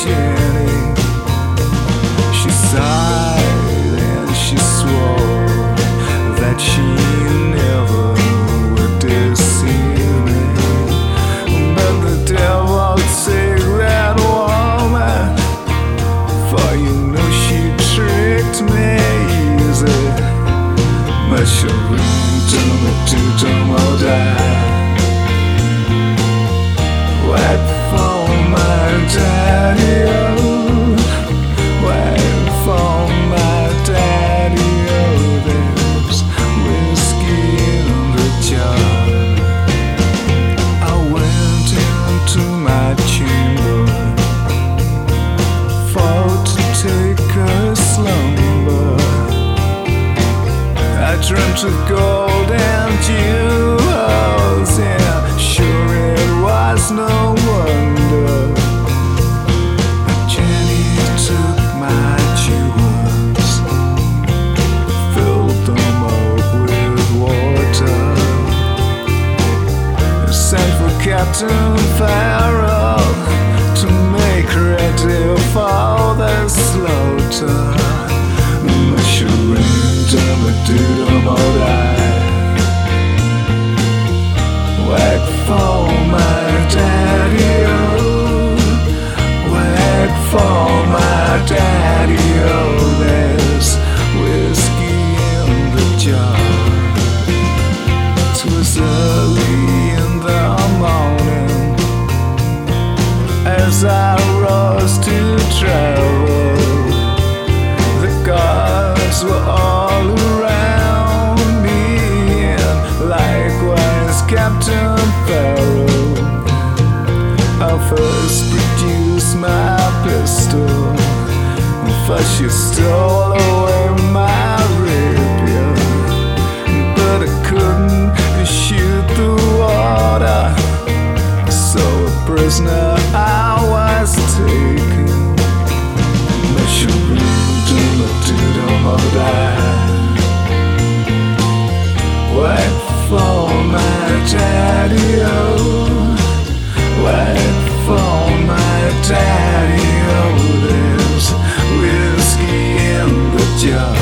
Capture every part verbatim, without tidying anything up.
Jenny. She sighed and she swore that she never would deceive me. But the devil take that woman, for you know she tricked me easy. But she'll return me to tomorrow. Wait for my daddy, oh. Wait for my daddy, oh. There's whiskey in the jar. I went into my chamber for to take a slumber. I dreamt of gold and jewels, yeah, sure it was no wonder. Jenny took my jewels, filled them up with water, sent for Captain Farrell to make ready for the slaughter. Wait for my daddy, oh. Wait for my daddy, oh. There's whiskey in the jar. It was early in the morning as I rose to travel. The guards were all around me, and likewise Captain Farrell. I first produced my pistol, for she stole away my rapier. But I couldn't shoot the water, so a prisoner I was taken. But she wait for my daddy, oh. Wait for my daddy, oh. There's whiskey in the jar.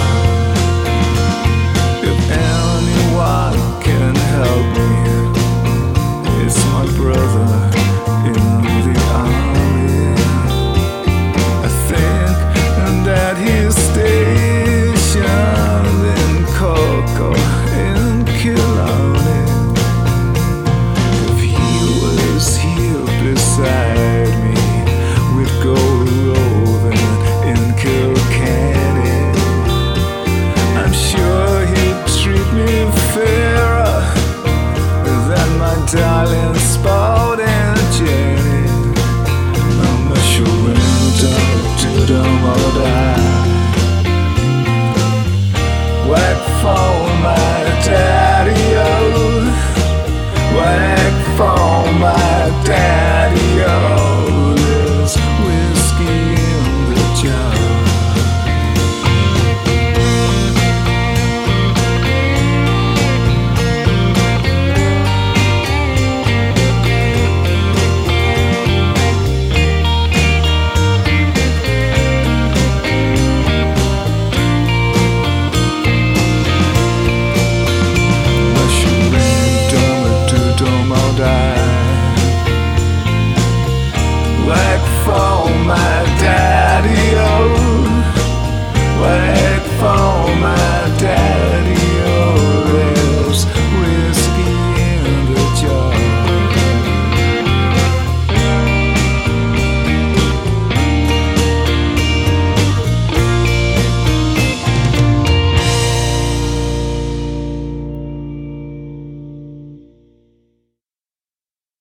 If anyone can help me, it's my brother in the army. I think that he's stationed in Coco in Killarney. If he was here beside me, we'd go roving in Kilkenny. I'm sure he'd treat me fairer than my darling Spot and Jenny. I'm a sure to the mother. Wait for my daddy,